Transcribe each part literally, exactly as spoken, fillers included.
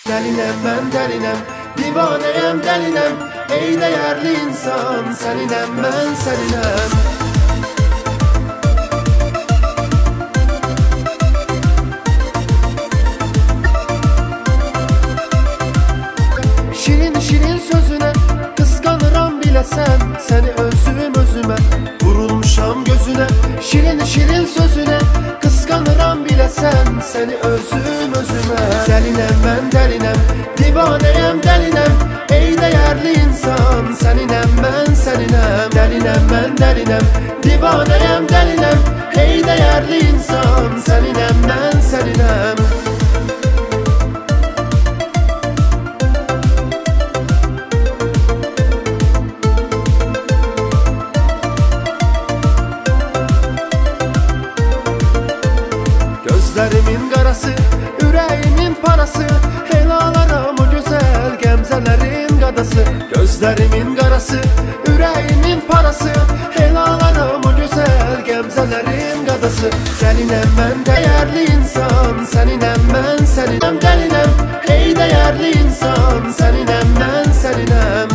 Delinem ben delinem, divaneyem delinem. Ey değerli insan, seninem ben seninem. Şirin şirin sözüne kıskanıram bile sen. Seni özüm özüme vurulmuşam gözüne. Şirin şirin sözüne kıskanıram bile sen. Seni özüm özüme. Delinem ben delinem, divaneyem delinem. Ey değerli insan, seninem ben seninem. Delinem ben delinem, divaneyem delinem. Ey değerli insan, seninem ben seninem. Gözlerimin qarası, ürəyimin parası. Helalaram o gözəl gəmzələrin qadası. Gözlerimin qarası, ürəyimin parası. Helalaram o gözəl gəmzələrin qadası. Delinem mən değerli insan, seninem ben seninem. Delinem, hey değerli insan, seninem ben seninem.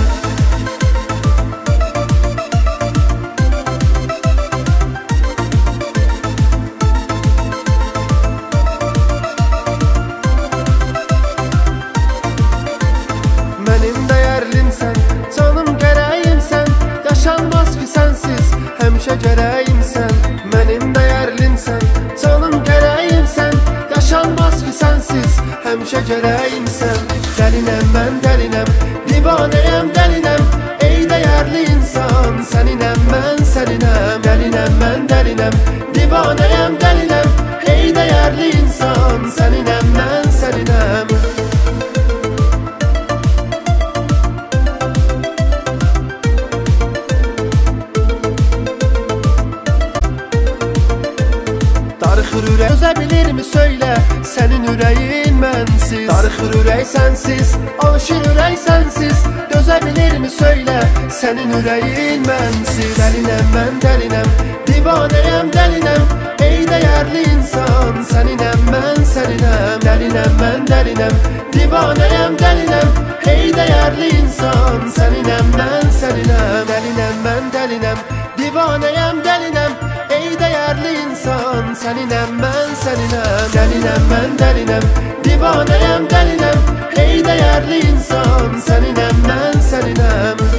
Benim değerlimsen, canım gereğimsen. Yaşanmaz ki sensiz, həmişə gereğimsen. Benim değerlimsen, canım gereğimsen. Yaşanmaz ki sensiz, həmişə gereğimsen. Delinem ben delinem, divaneyem delinem. Ey değerli insan, seninem ben seninem. Delinem ben delinem, divaneyem delinem. Ey değerli insan, seninem ben seninem. Darıxır ürək, dözəbilirmi söylə, sənin ürəyin mənsiz. Darıxır ürək sənsiz, alışır ürək sənsiz. Dözəbilirmi söylə, sənin ürəyin mənsiz. Dəlinəm mən dəlinəm, divanəyəm dəlinəm. Ey değerli insan, səninəm mən səninəm. Dəlinəm mən dəlinəm, divanəyəm dəlinəm. Ey değerli insan, səninəm mən səninəm. Dəlinəm mən dəlinəm, divanəyəm dəlinəm. Ey değerli insan, seninem ben seninem. Delinem ben delinem, divaneyem delinem. Ey değerli insan, seninem ben seninem.